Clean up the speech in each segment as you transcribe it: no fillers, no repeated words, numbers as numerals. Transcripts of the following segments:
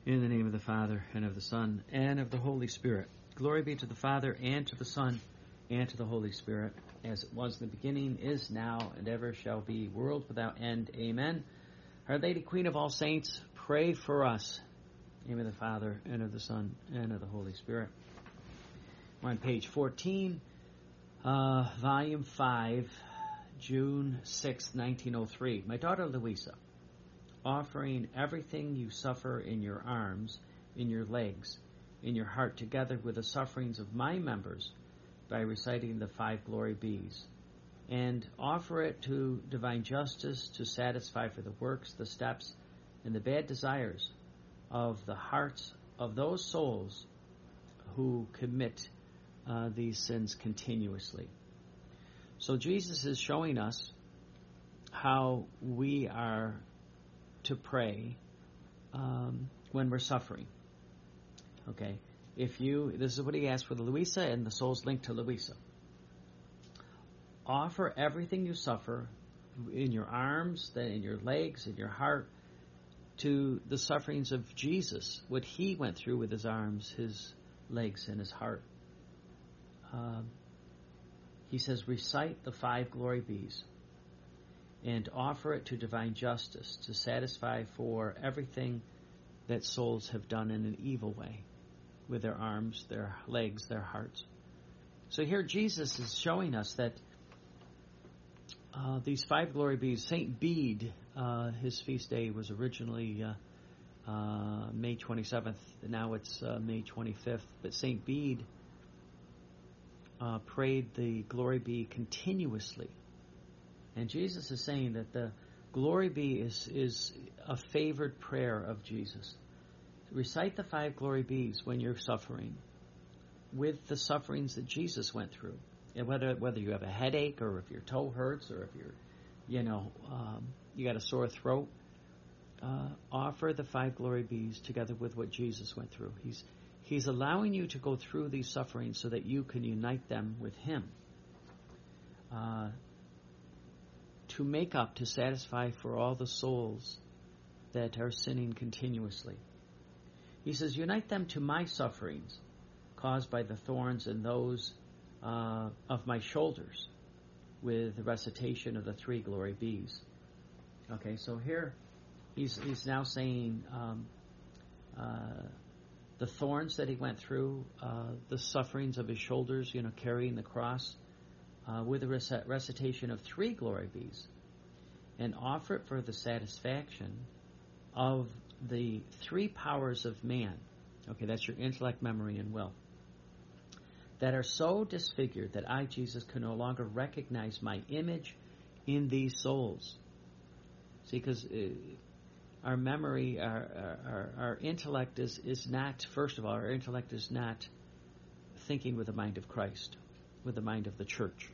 In the name of the Father, and of the Son, and of the Holy Spirit. Glory be to the Father, and to the Son, and to the Holy Spirit, as it was in the beginning, is now, and ever shall be, world without end. Amen. Our Lady, Queen of all saints, pray for us. In the name of the Father, and of the Son, and of the Holy Spirit. We're on page 14, volume 5, June 6, 1903. My daughter Louisa, offering everything you suffer in your arms, in your legs, in your heart, together with the sufferings of my members, by reciting the 5 glory bees, and offer it to divine justice to satisfy for the works, the steps, and the bad desires of the hearts of those souls who commit these sins continuously. So Jesus is showing us how we are to pray when we're suffering. Okay, this is what he asked for the Louisa, and the soul's linked to Louisa. Offer everything you suffer in your arms, then in your legs, in your heart, to the sufferings of Jesus, what he went through with his arms, his legs, and his heart. He says, recite the 5 glory bees, and offer it to divine justice to satisfy for everything that souls have done in an evil way with their arms, their legs, their hearts. So here Jesus is showing us that these 5 glory bees, St. Bede, his feast day was originally May 27th, now it's May 25th, but St. Bede prayed the glory bee continuously. And Jesus is saying that the glory bee is a favored prayer of Jesus. Recite the 5 glory bees when you're suffering, with the sufferings that Jesus went through. And whether you have a headache, or if your toe hurts, or if you got a sore throat, offer the 5 glory bees together with what Jesus went through. He's allowing you to go through these sufferings so that you can unite them with Him. To make up, to satisfy for all the souls that are sinning continuously. He says, unite them to my sufferings, caused by the thorns and those of my shoulders, with the recitation of the 3 glory bees. Okay, so here he's now saying the thorns that he went through, the sufferings of his shoulders, carrying the cross, with the recitation of 3 glory bees, and offer it for the satisfaction of the 3 powers of man. Okay, that's your intellect, memory, and will, that are so disfigured that I, Jesus, can no longer recognize my image in these souls. See, because our memory, our intellect is not, first of all, our intellect is not thinking with the mind of Christ, with the mind of the church.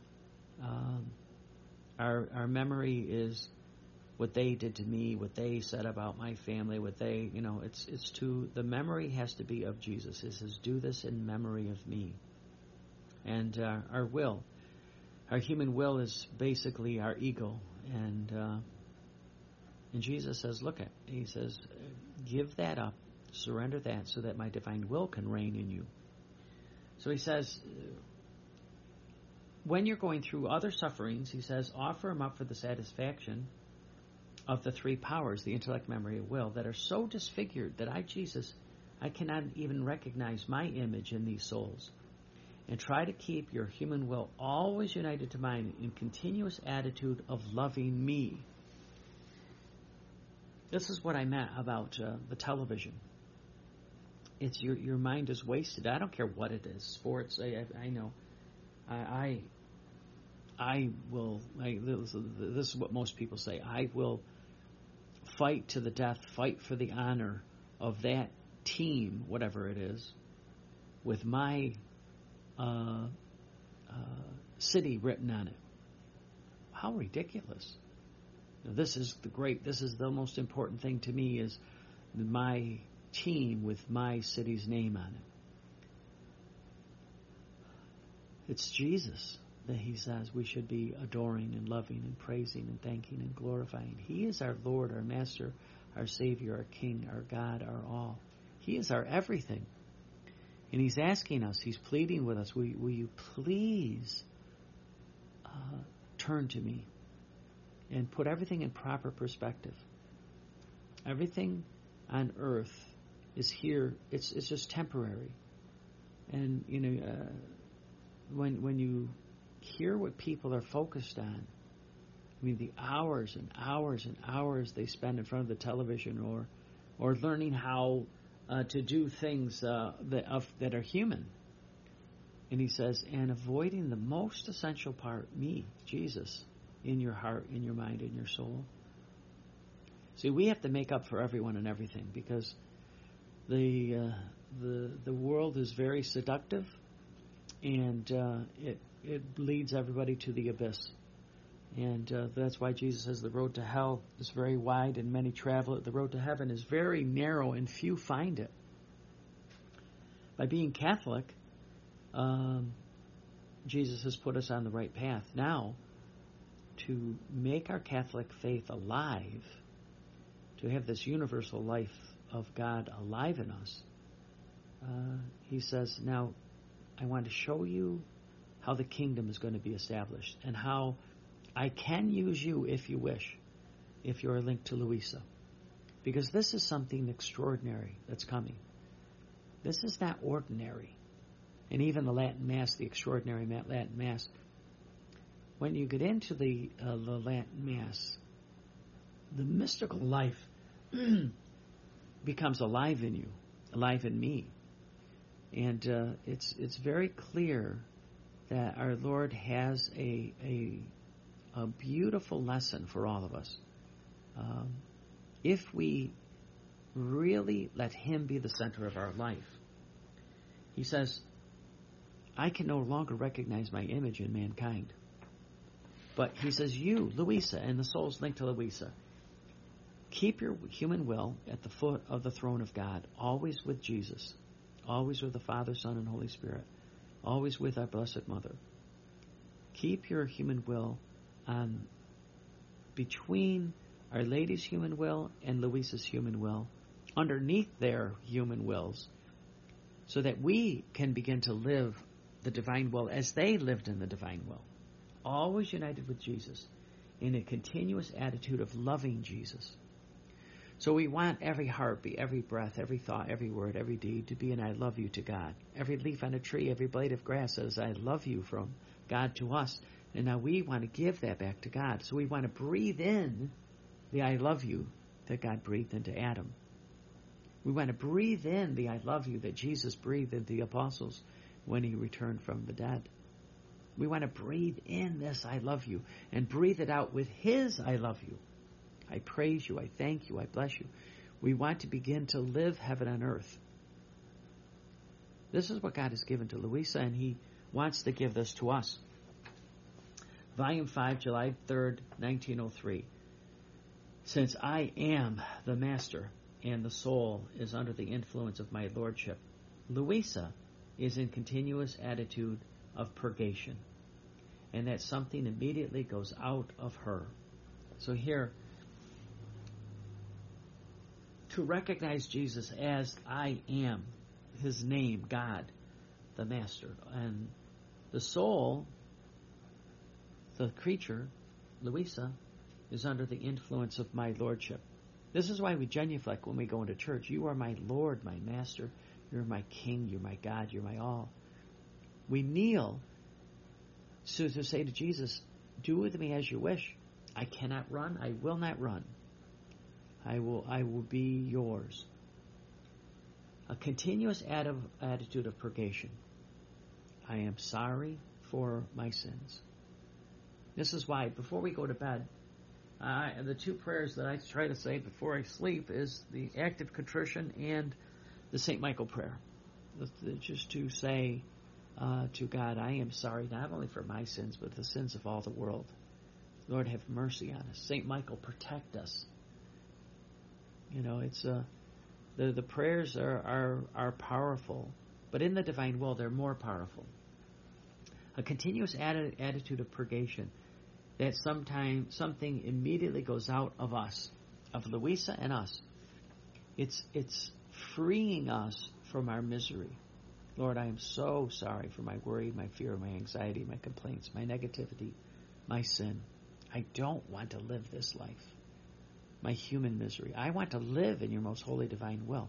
Our memory is what they did to me, what they said about my family, what they, the memory has to be of Jesus. It says, do this in memory of me. And our will, our human will is basically our ego. And Jesus says, he says, give that up, surrender that, so that my divine will can reign in you. So he says, when you're going through other sufferings, he says, offer them up for the satisfaction of the 3 powers, the intellect, memory, and will, that are so disfigured that I, Jesus, I cannot even recognize my image in these souls. And try to keep your human will always united to mine in continuous attitude of loving me. This is what I meant about the television. It's your mind is wasted. I don't care what it is. Sports, I know. I will. This is what most people say. I will fight to the death, fight for the honor of that team, whatever it is, with my city written on it. How ridiculous! This is the most important thing to me, is my team with my city's name on it. It's Jesus that he says we should be adoring and loving and praising and thanking and glorifying. He is our Lord, our Master, our Savior, our King, our God, our all. He is our everything. And He's asking us, He's pleading with us, will you please turn to me and put everything in proper perspective. Everything on earth is here. It's just temporary. And, when you hear what people are focused on, I mean, the hours and hours and hours they spend in front of the television or learning how to do things that are human. And He says, and avoiding the most essential part, me, Jesus, in your heart, in your mind, in your soul. See, we have to make up for everyone and everything because the world is very seductive, and it leads everybody to the abyss. And that's why Jesus says the road to hell is very wide and many travel it. The road to heaven is very narrow and few find it. By being Catholic, Jesus has put us on the right path. Now, to make our Catholic faith alive, to have this universal life of God alive in us, He says, now I want to show you how the kingdom is going to be established and how I can use you if you wish, if you're linked to Louisa. Because this is something extraordinary that's coming. This is not ordinary. And even the Latin Mass, the extraordinary Latin Mass, when you get into the Latin Mass, the mystical life becomes alive in you, alive in me. And it's very clear that our Lord has a beautiful lesson for all of us. If we really let Him be the center of our life, He says, I can no longer recognize my image in mankind. But He says, you, Louisa, and the souls linked to Louisa, keep your human will at the foot of the throne of God, always with Jesus, always with the Father, Son, and Holy Spirit, always with our Blessed Mother. Keep your human will between Our Lady's human will and Louisa's human will, underneath their human wills, so that we can begin to live the divine will as they lived in the divine will, always united with Jesus in a continuous attitude of loving Jesus. So we want every heartbeat, every breath, every thought, every word, every deed to be an I love you to God. Every leaf on a tree, every blade of grass says I love you from God to us. And now we want to give that back to God. So we want to breathe in the I love you that God breathed into Adam. We want to breathe in the I love you that Jesus breathed into the apostles when He returned from the dead. We want to breathe in this I love you and breathe it out with His I love you. I praise you, I thank you, I bless you. We want to begin to live heaven on earth. This is what God has given to Louisa, and He wants to give this to us. Volume 5, July 3rd, 1903. Since I am the master and the soul is under the influence of my lordship, Louisa is in continuous attitude of purgation, and that something immediately goes out of her. So here, to recognize Jesus as I am, His name, God, the Master, and the soul, the creature, Louisa, is under the influence of my lordship. This is why we genuflect when we go into church. You are my Lord, my Master. You're my King. You're my God. You're my all. We kneel to say to Jesus, do with me as you wish. I cannot run. I will not run. I will be yours. A continuous attitude of purgation. I am sorry for my sins. This is why, before we go to bed, the two prayers that I try to say before I sleep is the active contrition and the St. Michael prayer. Just to say to God, I am sorry not only for my sins, but the sins of all the world. Lord, have mercy on us. St. Michael, protect us. You know, it's the prayers are powerful, but in the divine will, they're more powerful. A continuous attitude of purgation, that something immediately goes out of us, of Louisa and us. It's freeing us from our misery. Lord, I am so sorry for my worry, my fear, my anxiety, my complaints, my negativity, my sin. I don't want to live this life, my human misery. I want to live in your most holy divine will.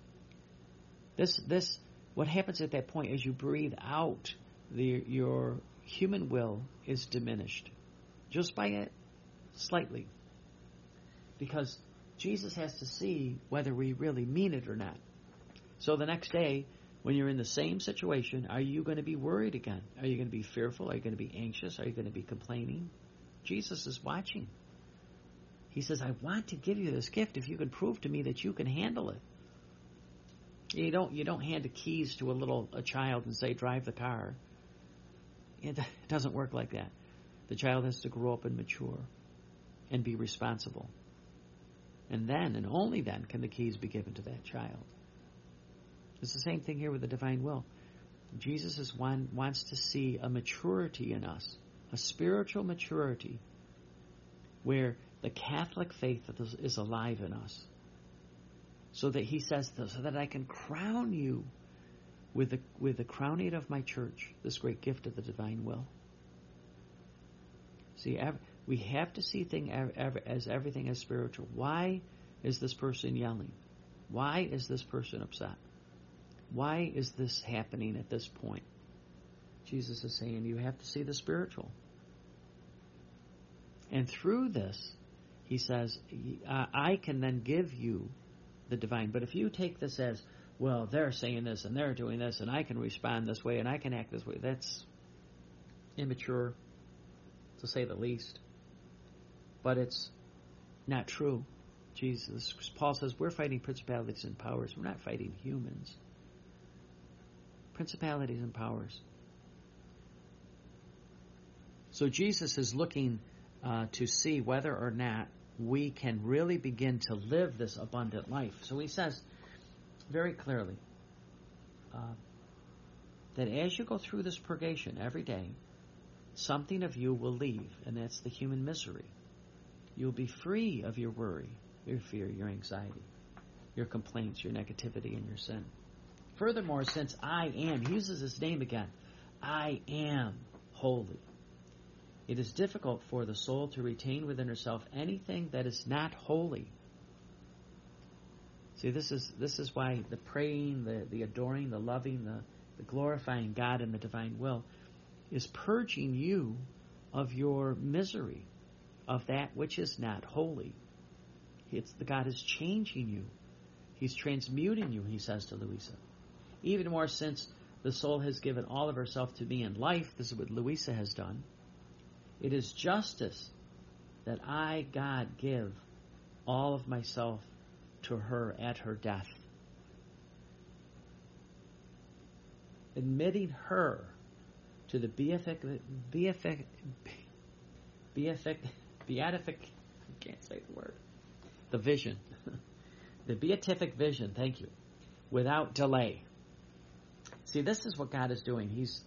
What happens at that point is you breathe out, your human will is diminished, just by it, slightly. Because Jesus has to see whether we really mean it or not. So the next day, when you're in the same situation, are you going to be worried again? Are you going to be fearful? Are you going to be anxious? Are you going to be complaining? Jesus is watching. He says, I want to give you this gift if you can prove to me that you can handle it. You don't hand the keys to a child and say, drive the car. It doesn't work like that. The child has to grow up and mature and be responsible. And then, and only then, can the keys be given to that child. It's the same thing here with the divine will. Jesus wants to see a maturity in us, a spiritual maturity, where the Catholic faith is alive in us. So that he says, so that I can crown you with the crowning of my church, this great gift of the divine will. See, we have to see everything as spiritual. Why is this person yelling? Why is this person upset? Why is this happening at this point? Jesus is saying you have to see the spiritual. And through this, he says, I can then give you the divine. But if you take this as, well, they're saying this and they're doing this and I can respond this way and I can act this way, that's immature, to say the least. But it's not true. Paul says we're fighting principalities and powers. We're not fighting humans. Principalities and powers. So Jesus is looking to see whether or not we can really begin to live this abundant life. So he says very clearly that as you go through this purgation every day, something of you will leave, and that's the human misery. You'll be free of your worry, your fear, your anxiety, your complaints, your negativity, and your sin. Furthermore, since I am, he uses his name again, I am holy. It is difficult for the soul to retain within herself anything that is not holy. See, this is why the praying, the adoring, the loving, the glorifying God and the divine will is purging you of your misery, of that which is not holy. God is changing you. He's transmuting you, he says to Louisa. Even more, since the soul has given all of herself to me in life, this is what Louisa has done, it is justice that I, God, give all of myself to her at her death, admitting her to the beatific, I can't say the word, the vision, the beatific vision, thank you, without delay. See, this is what God is doing. He's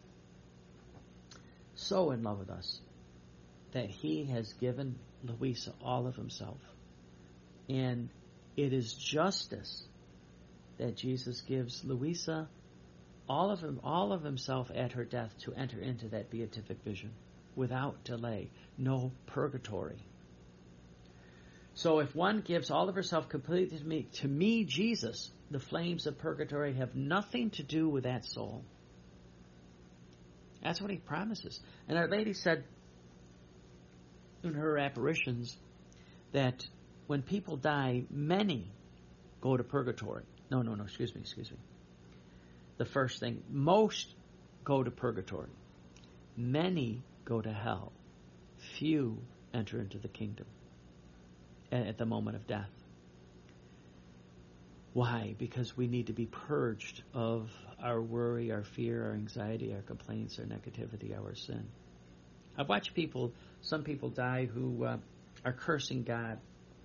so in love with us that he has given Louisa all of himself. And it is justice that Jesus gives Louisa all of himself at her death to enter into that beatific vision without delay, no purgatory. So if one gives all of herself completely to me, Jesus, the flames of purgatory have nothing to do with that soul. That's what he promises. And Our Lady said in her apparitions that when people die, many go to purgatory. No, excuse me. The first thing, most go to purgatory. Many go to hell. Few enter into the kingdom at the moment of death. Why? Because we need to be purged of our worry, our fear, our anxiety, our complaints, our negativity, our sin. I've watched some people die who are cursing God.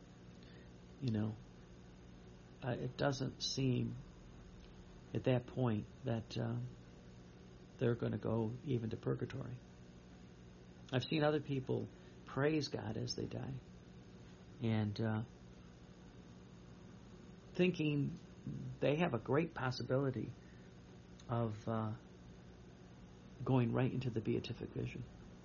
It doesn't seem at that point that they're going to go even to purgatory. I've seen other people praise God as they die. And thinking they have a great possibility of going right into the beatific vision.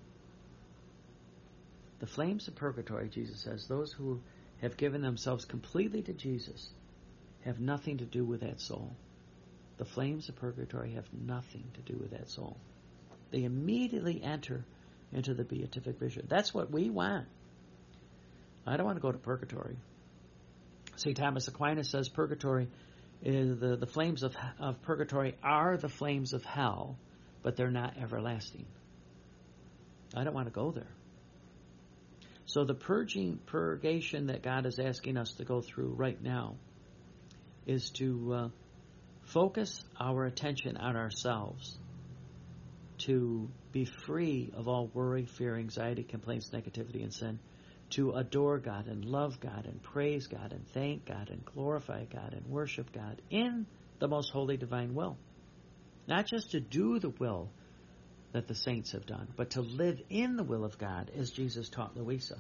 The flames of purgatory, Jesus says, those who have given themselves completely to Jesus have nothing to do with that soul. The flames of purgatory have nothing to do with that soul. They immediately enter into the beatific vision. That's what we want. I don't want to go to purgatory. St. Thomas Aquinas says purgatory is the flames of purgatory are the flames of hell, but they're not everlasting. I don't want to go there. So the purgation that God is asking us to go through right now is to focus our attention on ourselves, to be free of all worry, fear, anxiety, complaints, negativity, and sin, to adore God and love God and praise God and thank God and glorify God and worship God in the most holy divine will. Not just to do the will that the saints have done, but to live in the will of God as Jesus taught Louisa.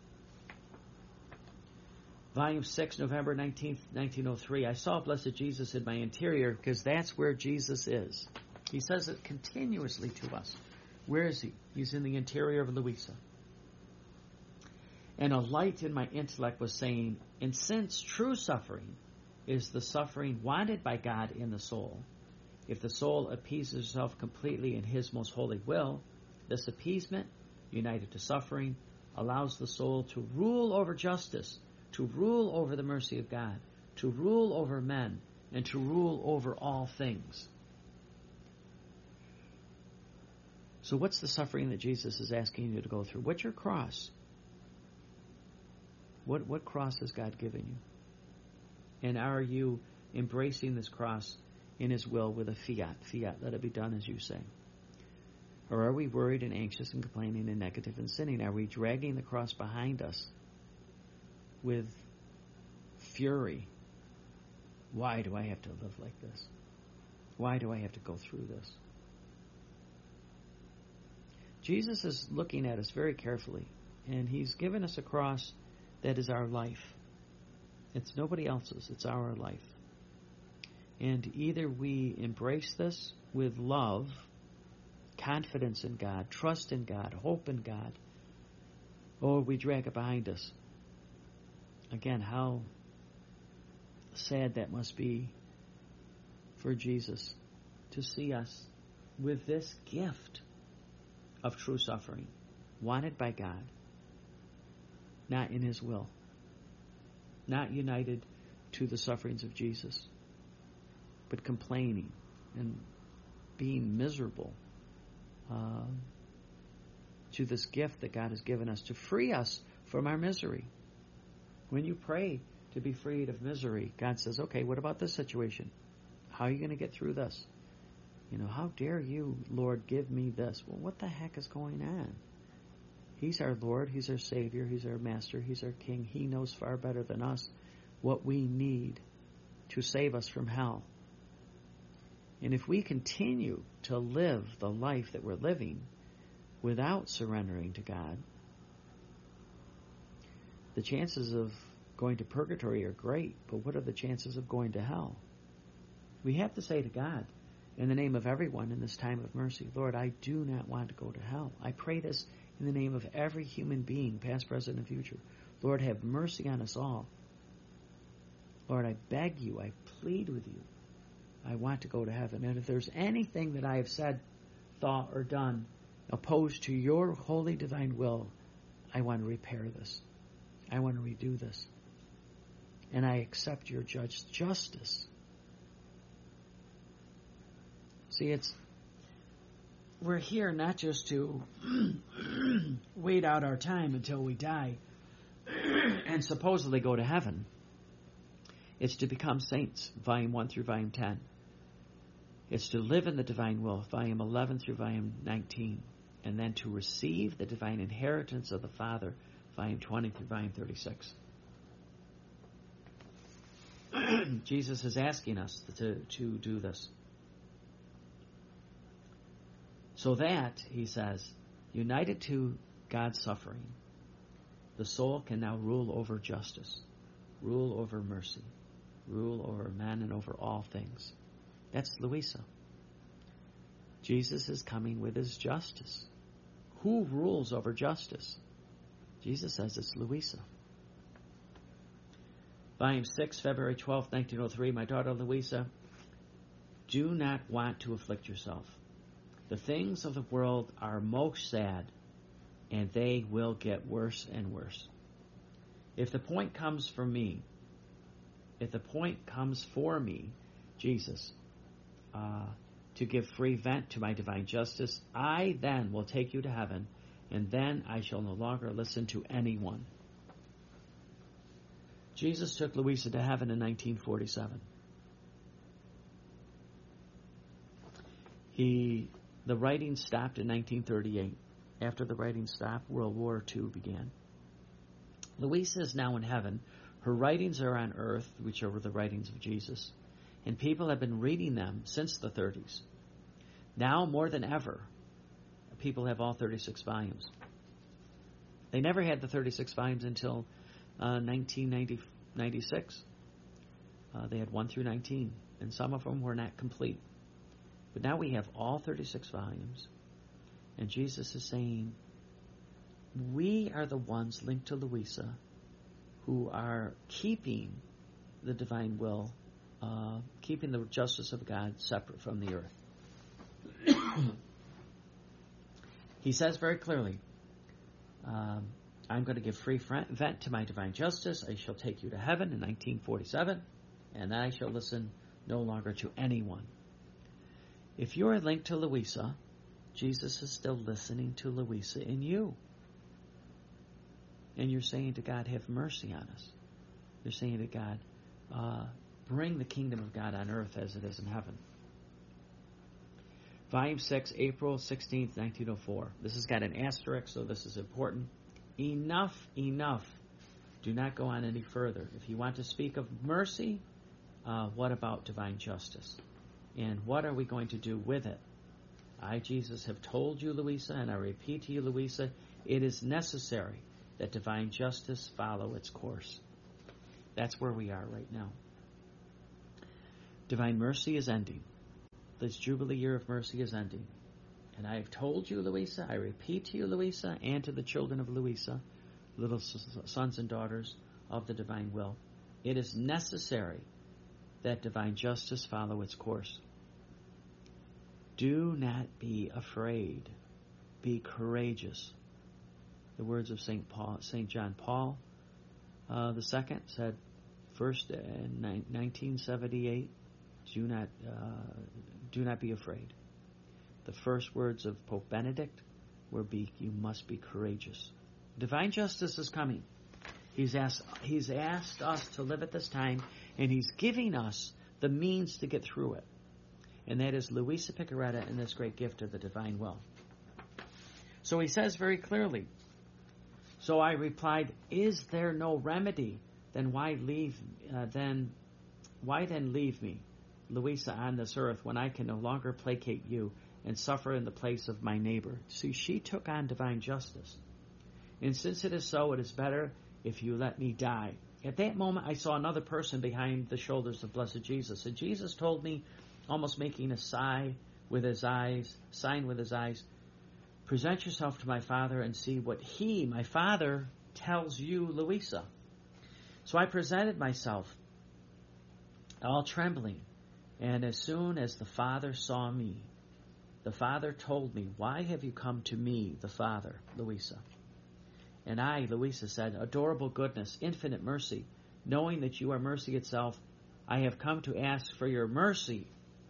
Volume 6, November 19th, 1903. I saw Blessed Jesus in my interior because that's where Jesus is. He says it continuously to us. Where is he? He's in the interior of Louisa. And a light in my intellect was saying, and since true suffering is the suffering wanted by God in the soul, if the soul appeases itself completely in his most holy will, this appeasement, united to suffering, allows the soul to rule over justice, to rule over the mercy of God, to rule over men, and to rule over all things. So what's the suffering that Jesus is asking you to go through? What's your cross? What cross has God given you? And are you embracing this cross in his will with a fiat? Fiat, let it be done as you say. Or are we worried and anxious and complaining and negative and sinning? Are we dragging the cross behind us with fury? Why do I have to live like this? Why do I have to go through this? Jesus is looking at us very carefully, and he's given us a cross that is our life. It's nobody else's. It's our life. And either we embrace this with love, confidence in God, trust in God, hope in God, or we drag it behind us. Again, how sad that must be for Jesus to see us with this gift of true suffering, wanted by God, not in his will, not united to the sufferings of Jesus, but complaining and being miserable to this gift that God has given us to free us from our misery. When you pray to be freed of misery, God says, okay, what about this situation? How are you going to get through this? How dare you, Lord, give me this? Well, what the heck is going on? He's our Lord, he's our Savior, he's our Master, he's our King. He knows far better than us what we need to save us from hell. And if we continue to live the life that we're living without surrendering to God, the chances of going to purgatory are great, but what are the chances of going to hell? We have to say to God, in the name of everyone in this time of mercy, Lord, I do not want to go to hell. I pray this in the name of every human being, past, present, and future. Lord, have mercy on us all. Lord, I beg you, I plead with you. I want to go to heaven. And if there's anything that I have said, thought, or done opposed to your holy divine will, I want to repair this. I want to redo this. And I accept your justice. See, we're here not just to wait out our time until we die and supposedly go to heaven. It's to become saints, volume 1 through volume 10. It's to live in the divine will, volume 11 through volume 19. And then to receive the divine inheritance of the Father, volume 20 through volume 36. Jesus is asking us to do this. So that, he says, united to God's suffering, the soul can now rule over justice, rule over mercy, rule over men and over all things. That's Louisa. Jesus is coming with his justice. Who rules over justice? Jesus says it's Louisa. Volume 6, February 12, 1903. My daughter Louisa, do not want to afflict yourself. The things of the world are most sad, and they will get worse and worse. If the point comes for me, Jesus, to give free vent to my divine justice, I then will take you to heaven, and then I shall no longer listen to anyone. Jesus took Louisa to heaven in 1947. The writing stopped in 1938. After the writing stopped, World War II began. Louisa is now in heaven. Her writings are on earth, which are the writings of Jesus, and people have been reading them since the 30s. Now, more than ever, people have all 36 volumes. They never had the 36 volumes until 1996. They had 1 through 19, and some of them were not complete. But now we have all 36 volumes, and Jesus is saying, we are the ones linked to Louisa who are keeping the divine will, keeping the justice of God separate from the earth. He says very clearly, I'm going to give free vent to my divine justice. I shall take you to heaven in 1947, and I shall listen no longer to anyone. If you are linked to Louisa, Jesus is still listening to Louisa in you. And you're saying to God, have mercy on us. You're saying to God, bring the kingdom of God on earth as it is in heaven. Volume 6, April 16th, 1904. This has got an asterisk, so this is important. Enough. Do not go on any further. If you want to speak of mercy, what about divine justice? And what are we going to do with it? I, Jesus, have told you, Louisa, and I repeat to you, Louisa, it is necessary that divine justice follow its course. That's where we are right now. Divine mercy is ending. This Jubilee year of mercy is ending. And I have told you, Louisa, I repeat to you, Louisa, and to the children of Louisa, little sons and daughters of the divine will, it is necessary that divine justice follow its course. Do not be afraid. Be courageous. The words of St. John Paul II said, first in 1978, do not be afraid. The first words of Pope Benedict were, you must be courageous. Divine justice is coming. He's asked us to live at this time, and he's giving us the means to get through it. And that is Louisa Piccarreta and this great gift of the divine will. So he says very clearly, so I replied, is there no remedy? Then why then leave me, Louisa, on this earth when I can no longer placate you and suffer in the place of my neighbor? See, she took on divine justice. And since it is so, it is better if you let me die. At that moment, I saw another person behind the shoulders of blessed Jesus. And Jesus told me, almost making a sign with his eyes, present yourself to my Father and see what he, my Father, tells you, Louisa. So I presented myself, all trembling. And as soon as the Father saw me, the Father told me, why have you come to me, the Father, Louisa? And I, Louisa, said, adorable goodness, infinite mercy, knowing that you are mercy itself, I have come to ask for your mercy.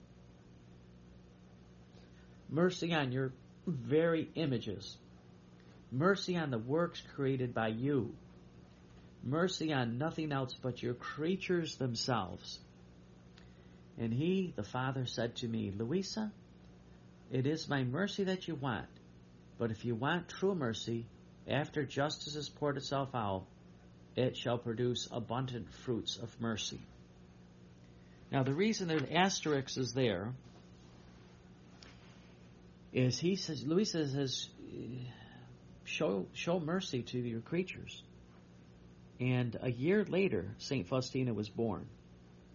Mercy on your very images. Mercy on the works created by you. Mercy on nothing else but your creatures themselves. And he, the Father, said to me, Louisa, it is my mercy that you want, but if you want true mercy, after justice has poured itself out, it shall produce abundant fruits of mercy. Now, the reason the asterisk is there is he says, Louisa says, show mercy to your creatures. And a year later, St. Faustina was born.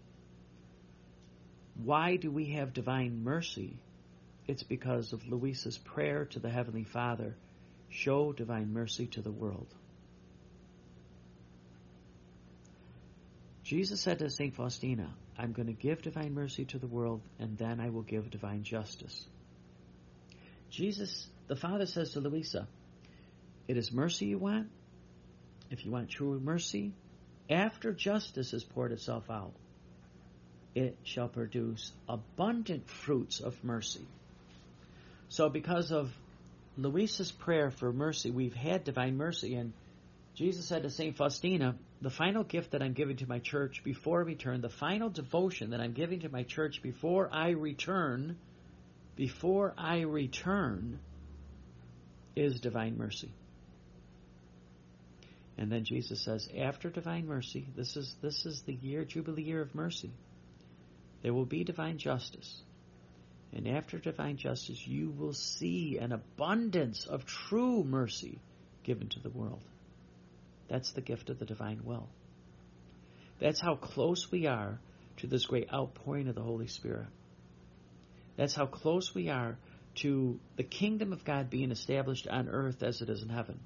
Why do we have divine mercy? It's because of Louisa's prayer to the Heavenly Father, show divine mercy to the world. Jesus said to St. Faustina, I'm going to give divine mercy to the world, and then I will give divine justice. Jesus, the Father, says to Louisa, it is mercy you want. If you want true mercy, after justice has poured itself out, it shall produce abundant fruits of mercy. So because of Louisa's prayer for mercy, we've had divine mercy. And Jesus said to St. Faustina, the final gift that I'm giving to my church before I return, the final devotion that I'm giving to my church before I return, is divine mercy. And then Jesus says, after divine mercy, this is the Jubilee year of mercy, there will be divine justice. And after divine justice, you will see an abundance of true mercy given to the world. That's the gift of the divine will. That's how close we are to this great outpouring of the Holy Spirit. That's how close we are to the kingdom of God being established on earth as it is in heaven.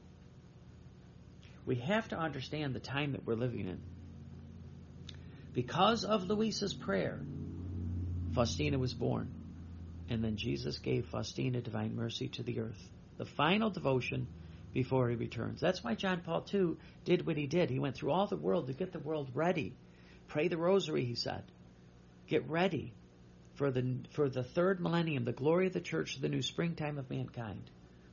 We have to understand the time that we're living in. Because of Louisa's prayer, Faustina was born. And then Jesus gave Faustina divine mercy to the earth. The final devotion before he returns. That's why John Paul II did what he did. He went through all the world to get the world ready. Pray the rosary, he said. Get ready for the third millennium, the glory of the church, the new springtime of mankind.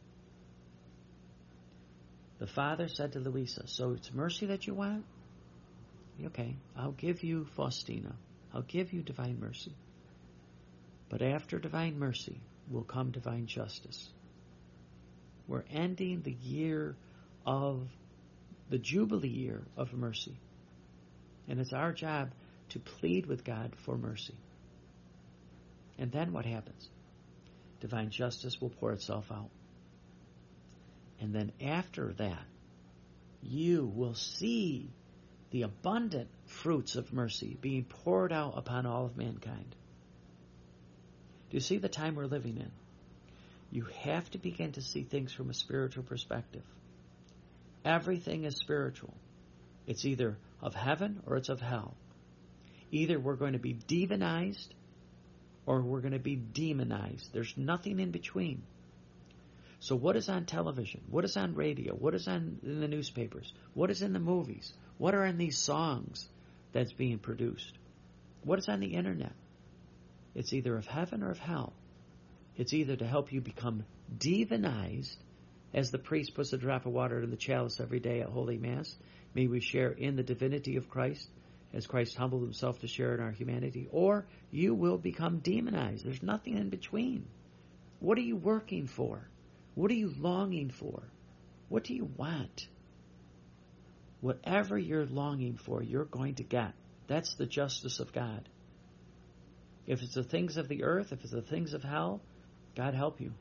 The Father said to Louisa, so it's mercy that you want? Okay, I'll give you Faustina. I'll give you divine mercy. But after divine mercy will come divine justice. We're ending the year of the Jubilee year of mercy. And it's our job to plead with God for mercy. And then what happens? Divine justice will pour itself out. And then after that, you will see the abundant fruits of mercy being poured out upon all of mankind. Do you see the time we're living in? You have to begin to see things from a spiritual perspective. Everything is spiritual. It's either of heaven or it's of hell. Either we're going to be divinized or we're going to be demonized. There's nothing in between. So what is on television? What is on radio? What is in the newspapers? What is in the movies? What are in these songs that's being produced? What is on the internet? It's either of heaven or of hell. It's either to help you become divinized, as the priest puts a drop of water in the chalice every day at Holy Mass. May we share in the divinity of Christ, as Christ humbled himself to share in our humanity. Or you will become demonized. There's nothing in between. What are you working for? What are you longing for? What do you want? Whatever you're longing for, you're going to get. That's the justice of God. If it's the things of the earth, if it's the things of hell, God help you.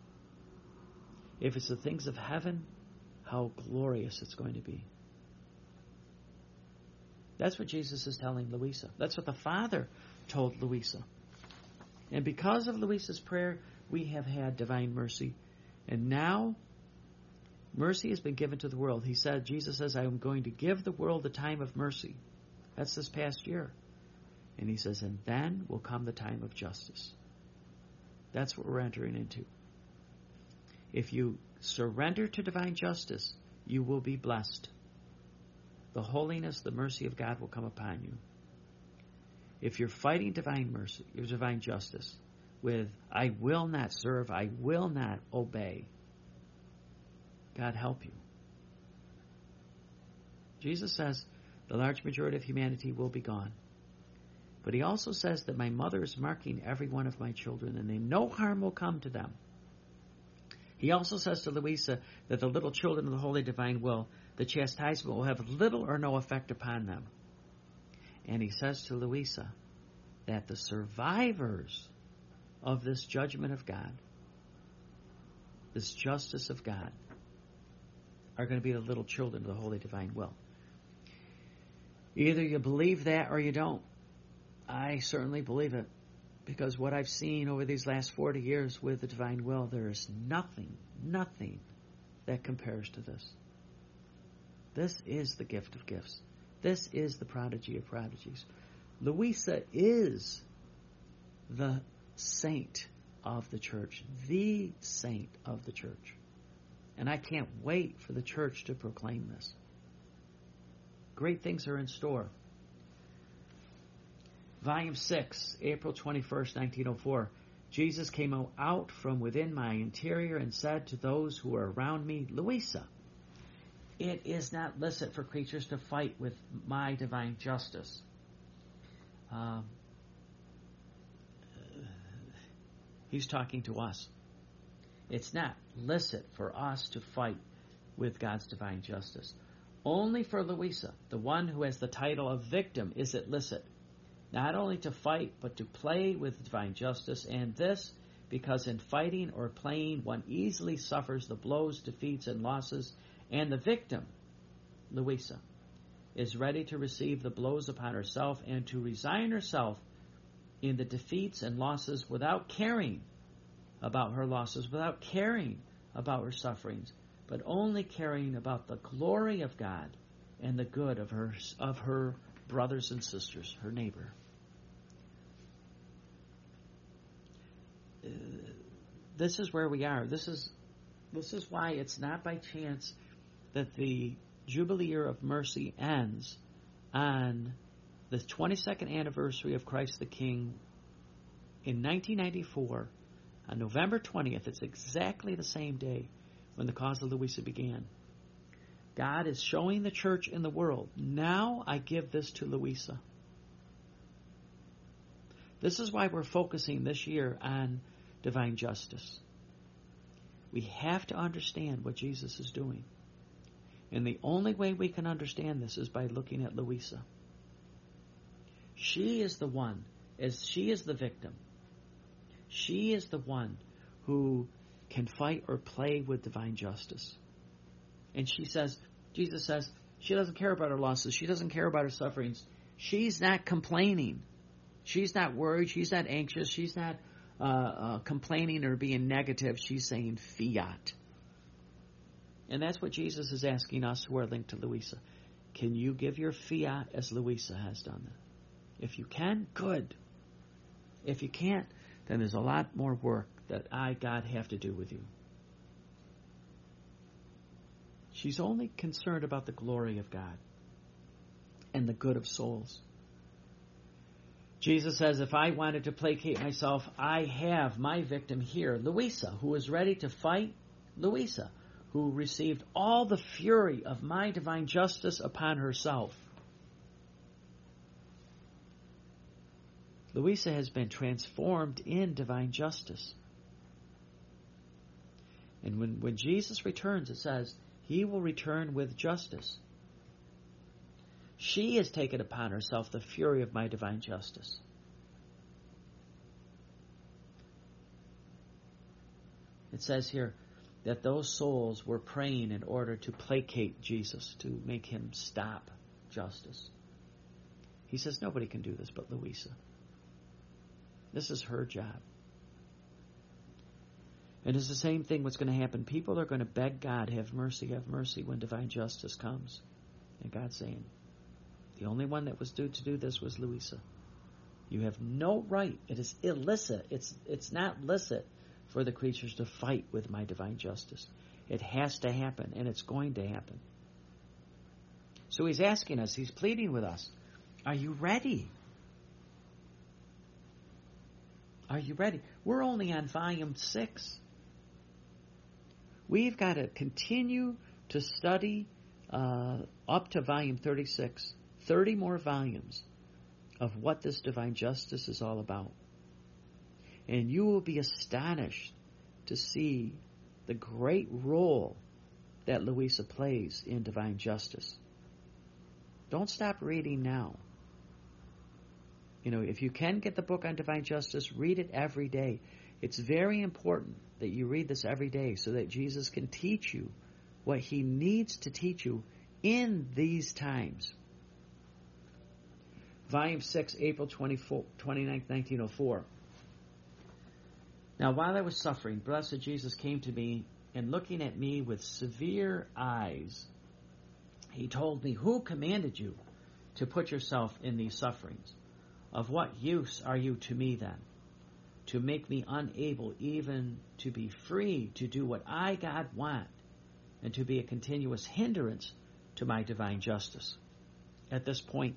If it's the things of heaven, how glorious it's going to be. That's what Jesus is telling Louisa. That's what the Father told Louisa. And because of Louisa's prayer, we have had divine mercy. And now, mercy has been given to the world. Jesus says, I am going to give the world a time of mercy. That's this past year. And he says, and then will come the time of justice. That's what we're entering into. If you surrender to divine justice, you will be blessed. The holiness, the mercy of God will come upon you. If you're fighting divine mercy, or divine justice, with, I will not serve, I will not obey, God help you. Jesus says the large majority of humanity will be gone. But he also says that my mother is marking every one of my children, and no harm will come to them. He also says to Louisa that the little children of the holy divine will, the chastisement will have little or no effect upon them. And he says to Louisa that the survivors of this judgment of God, this justice of God, are going to be the little children of the holy divine will. Either you believe that or you don't. I certainly believe it, because what I've seen over these last 40 years with the divine will, there is nothing that compares to this. This is the gift of gifts. This is the prodigy of prodigies. Louisa is the saint of the church, the saint of the church. And I can't wait for the church to proclaim this. Great things are in store. Volume 6, April 21st, 1904. Jesus came out from within my interior and said to those who were around me, Louisa, it is not licit for creatures to fight with my divine justice. He's talking to us. It's not licit for us to fight with God's divine justice. Only for Louisa, the one who has the title of victim, is it licit, not only to fight, but to play with divine justice, and this because in fighting or playing one easily suffers the blows, defeats, and losses, and the victim, Louisa, is ready to receive the blows upon herself and to resign herself in the defeats and losses without caring about her losses, without caring about her sufferings, but only caring about the glory of God and the good of her brothers and sisters, her neighbor. This is where we are. This is why it's not by chance that the Jubilee Year of Mercy ends on the 22nd anniversary of Christ the King in 1994, on November 20th. It's exactly the same day when the cause of Louisa began. God is showing the church in the world, now I give this to Louisa. This is why we're focusing this year on divine justice. We have to understand what Jesus is doing. And the only way we can understand this is by looking at Louisa. She is the one, as she is the victim. She is the one who can fight or play with divine justice. And she says, Jesus says, she doesn't care about her losses. She doesn't care about her sufferings. She's not complaining. She's not worried. She's not anxious. She's not complaining or being negative. She's saying fiat. And that's what Jesus is asking us who are linked to Louisa. Can you give your fiat as Louisa has done? If you can, good. If you can't, then there's a lot more work that God, have to do with you. She's only concerned about the glory of God and the good of souls. Jesus says, if I wanted to placate myself, I have my victim here, Louisa, who is ready to fight. Louisa, who received all the fury of my divine justice upon herself. Louisa has been transformed in divine justice. And when Jesus returns, it says, he will return with justice. She has taken upon herself the fury of my divine justice. It says here that those souls were praying in order to placate Jesus, to make him stop justice. He says nobody can do this but Louisa. This is her job. And it's the same thing what's going to happen. People are going to beg God, have mercy when divine justice comes. And God's saying, the only one that was due to do this was Louisa. You have no right. It is illicit. It's not licit for the creatures to fight with my divine justice. It has to happen, and it's going to happen. So he's asking us, he's pleading with us, are you ready? Are you ready? We're only on volume 6. We've got to continue to study up to volume 36, 30 more volumes of what this divine justice is all about. And you will be astonished to see the great role that Louisa plays in divine justice. Don't stop reading now. You know, if you can get the book on divine justice, read it every day. It's very important that you read this every day so that Jesus can teach you what he needs to teach you in these times. Volume 6, April 29th, 1904. Now, while I was suffering, blessed Jesus came to me, and looking at me with severe eyes, he told me, "Who commanded you to put yourself in these sufferings? Of what use are you to me then? To make me unable even to be free to do what I, God, want, and to be a continuous hindrance to my divine justice." At this point,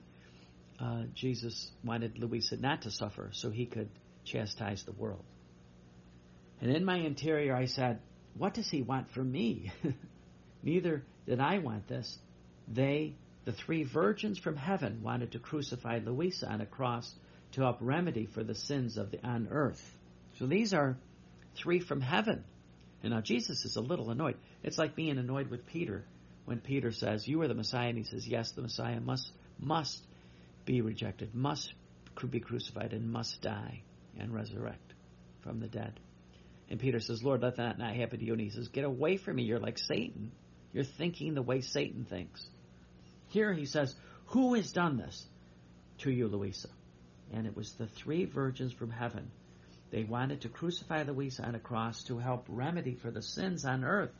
Jesus wanted Louisa not to suffer so he could chastise the world. And in my interior I said, "What does he want from me?" Neither did I want this. They, the three virgins from heaven, wanted to crucify Louisa on a cross to help remedy for the sins on earth. So these are three from heaven. And now Jesus is a little annoyed. It's like being annoyed with Peter when Peter says, "You are the Messiah," and he says, "Yes, the Messiah must be rejected, must be crucified, and must die and resurrect from the dead." And Peter says, "Lord, let that not happen to you." And he says, "Get away from me. You're like Satan. You're thinking the way Satan thinks." Here he says, "Who has done this to you, Louisa?" And it was the three virgins from heaven. They wanted to crucify Louisa on a cross to help remedy for the sins on earth.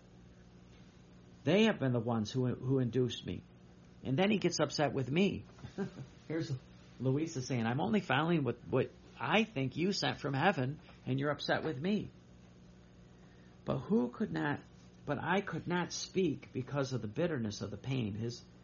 They have been the ones who induced me. And then he gets upset with me. Here's Louisa saying, "I'm only following what I think you sent from heaven, and you're upset with me." But I could not speak because of the bitterness of the pain.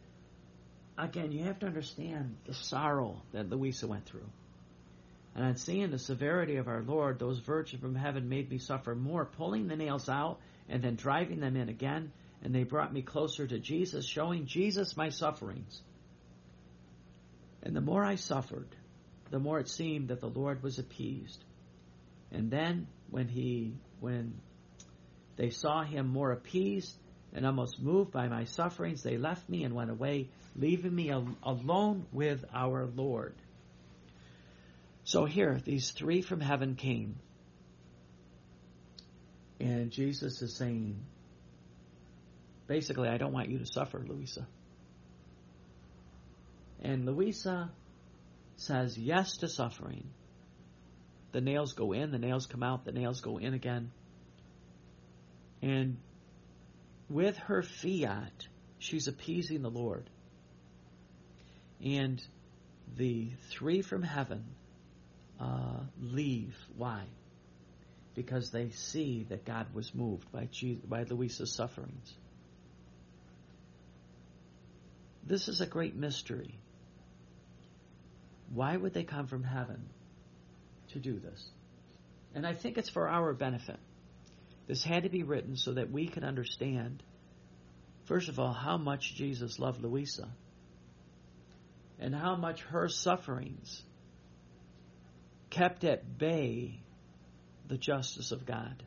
Again, you have to understand the sorrow that Louisa went through. And on seeing the severity of our Lord, those virgins from heaven made me suffer more, pulling the nails out and then driving them in again. And they brought me closer to Jesus, showing Jesus my sufferings. And the more I suffered, the more it seemed that the Lord was appeased. And then when they saw him more appeased and almost moved by my sufferings, they left me and went away, leaving me alone with our Lord. So here, these three from heaven came. And Jesus is saying, basically, "I don't want you to suffer, Louisa." And Louisa says yes to suffering. The nails go in, the nails come out, the nails go in again. And with her fiat, she's appeasing the Lord. And the three from heaven leave. Why? Because they see that God was moved by Louisa's sufferings. This is a great mystery. Why would they come from heaven to do this? And I think it's for our benefit. This had to be written so that we could understand, first of all, how much Jesus loved Louisa and how much her sufferings kept at bay the justice of God.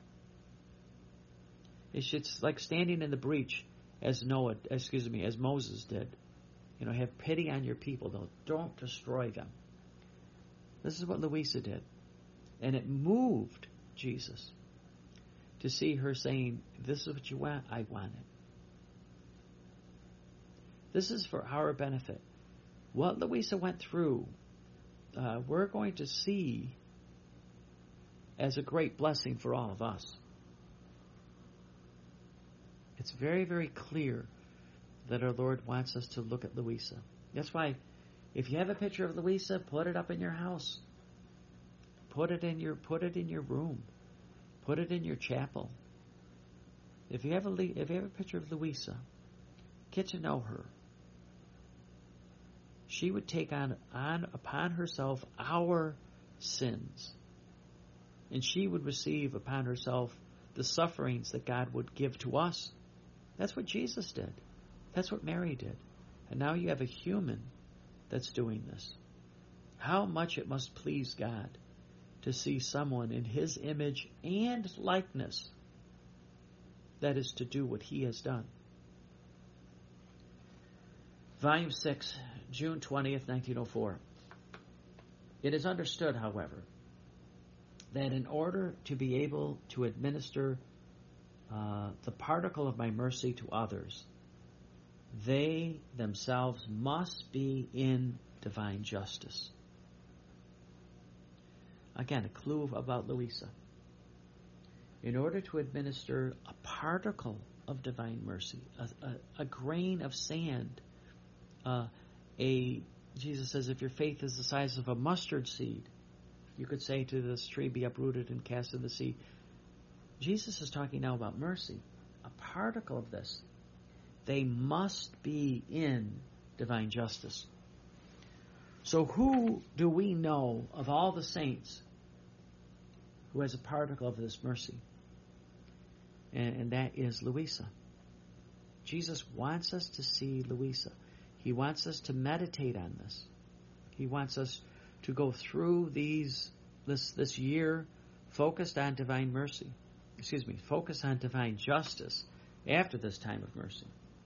It's like standing in the breach as Moses did. Have pity on your people, though. Don't destroy them. This is what Louisa did. And it moved Jesus to see her saying, "This is what you want, I want it." This is for our benefit. What Louisa went through, we're going to see as a great blessing for all of us. It's very, very clear that our Lord wants us to look at Louisa. That's why, if you have a picture of Louisa, put it up in your house. Put it in your room. Put it in your chapel. If you have a picture of Louisa, get to know her. She would take on upon herself our sins, and she would receive upon herself the sufferings that God would give to us. That's what Jesus did. That's what Mary did. And now you have a human that's doing this. How much it must please God to see someone in his image and likeness that is to do what he has done. Volume 6, June 20th, 1904. It is understood, however, that in order to be able to administer the particle of my mercy to others, they themselves must be in divine justice. Again, a clue about Louisa. In order to administer a particle of divine mercy, a grain of sand, Jesus says, if your faith is the size of a mustard seed, you could say to this tree, be uprooted and cast in the sea. Jesus is talking now about mercy. A particle of this. They must be in divine justice. So who do we know of all the saints who has a particle of this mercy? And that is Louisa. Jesus wants us to see Louisa. He wants us to meditate on this. He wants us to go through this year focused on divine mercy. Focused on divine justice after this time of mercy.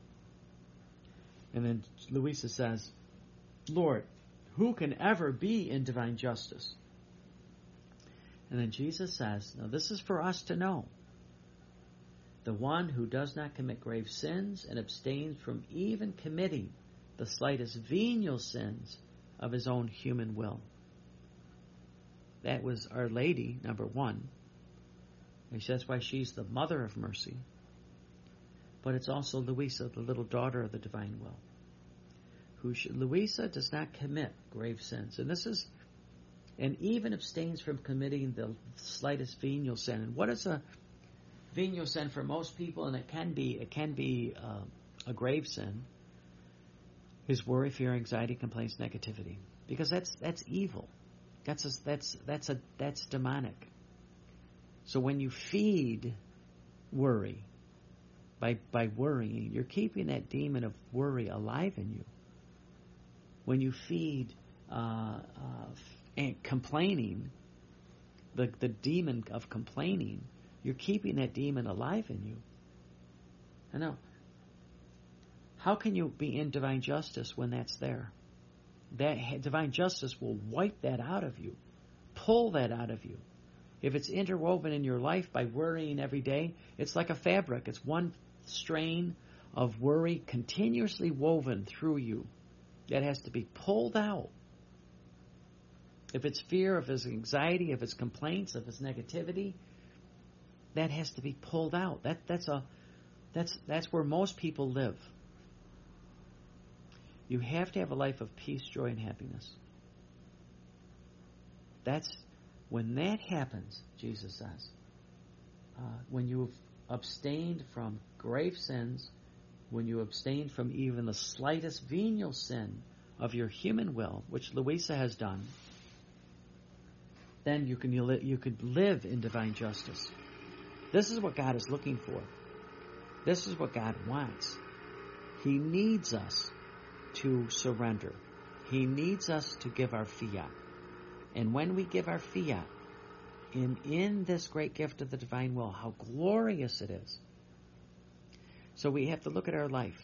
And then Louisa says, Lord, who can ever be in divine justice? And then Jesus says, now this is for us to know. The one who does not commit grave sins and abstains from even committing the slightest venial sins of his own human will. That was Our Lady, number one. And that's why she's the mother of mercy. But it's also Louisa, the little daughter of the divine will. Louisa does not commit grave sins. And even abstains from committing the slightest venial sin. And what is a venial sin for most people? And it can be a grave sin. Is worry, fear, anxiety, complaints, negativity. Because that's evil. That's demonic. So when you feed worry by worrying, you're keeping that demon of worry alive in you. When you feed complaining, the demon of complaining, you're keeping that demon alive in you. I know. How can you be in divine justice when that's there? That divine justice will wipe that out of you, pull that out of you. If it's interwoven in your life by worrying every day, it's like a fabric. It's one strain of worry continuously woven through you that has to be pulled out. If it's fear, if it's anxiety, if it's complaints, if it's negativity, that has to be pulled out. That's where most people live. You have to have a life of peace, joy, and happiness. When that happens, Jesus says, when you've abstained from grave sins, when you abstain from even the slightest venial sin of your human will, which Louisa has done, then you could live in divine justice. This is what God is looking for. This is what God wants. He needs us to surrender. He needs us to give our fiat. And when we give our fiat in this great gift of the divine will, how glorious it is. So we have to look at our life.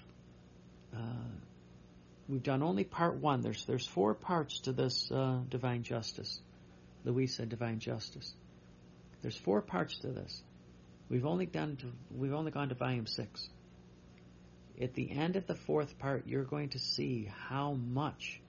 We've done only part one. There's 4 parts to this divine justice. Louisa, divine justice. There's 4 parts to this. We've only gone to volume 6. At the end of the 4th part, you're going to see how much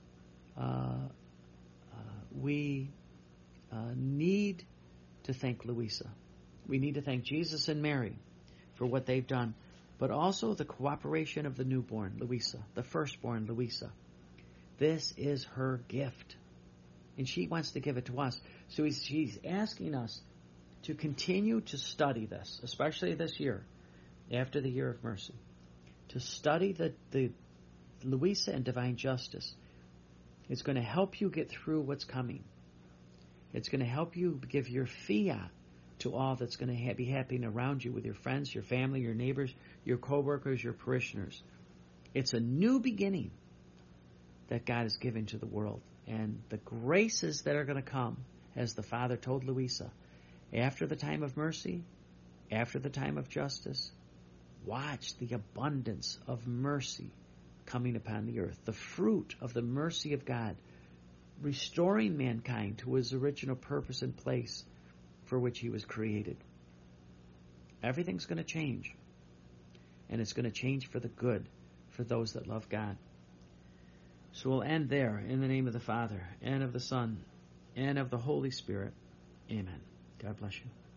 we need to thank Louisa. We need to thank Jesus and Mary for what they've done, but also the cooperation of the newborn, Louisa, the firstborn, Louisa. This is her gift, and she wants to give it to us. So she's asking us to continue to study this, especially this year, after the year of mercy, to study the Louisa and divine justice. It's going to help you get through what's coming. It's going to help you give your fiat to all that's going to be happening around you with your friends, your family, your neighbors, your co-workers, your parishioners. It's a new beginning that God is giving to the world. And the graces that are going to come, as the Father told Louisa, after the time of mercy, after the time of justice, watch the abundance of mercy coming upon the earth, the fruit of the mercy of God, restoring mankind to his original purpose and place for which he was created. Everything's going to change, and it's going to change for the good for those that love God. So we'll end there in the name of the Father, and of the Son, and of the Holy Spirit. Amen. God bless you.